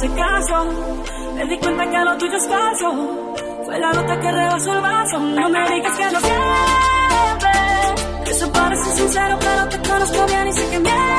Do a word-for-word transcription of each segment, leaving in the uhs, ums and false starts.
hiciste caso. Me di cuenta que lo tuyo es falso. Fue la gota que rebasó el vaso. No me digas que no sientes. Eso parece sincero, pero te conozco bien y sé que mientes.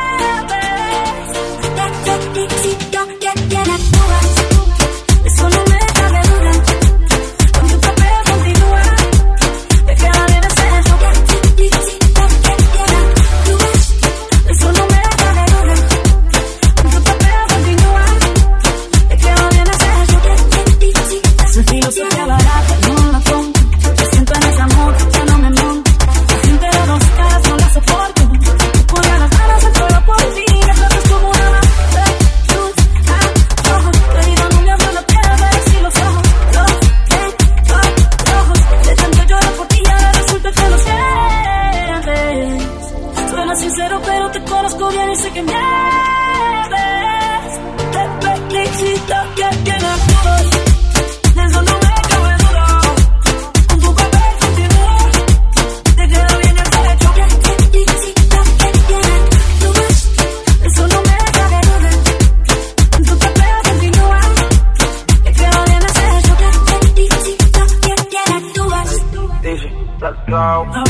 Te felicito que bien actúas. Eso no me cabe duda. Con tu papel continúa. Te queda bien ese eso. Te felicito que bien actúas. Eso no me cabe duda. Con tu papel continúa. Te queda bien ese eso. Te felicito. Esa filosofía barata no la compro. Me siento en ese amor, ya no me monto. La gente de dos caras no la soporto. Ponía las manos al suelo por ti. Eso es como una más de tus ojos. Querido, no me hablo, no quiero ver si los ojos los tengo rojos. De tanto llorar por ti, ahora resulta que lo sientes. Suena sincero, pero te conozco bien y sé que mientes. Te felicito que bien actúas. De eso no me cabe duda. Con tu papel continúa. Te queda bien ese hecho. Te felicito que bien actúas. De eso no me cabe duda. Con tu papel continúa. Te queda bien ese hecho. Te felicito que bien actúas. Dice, let's go.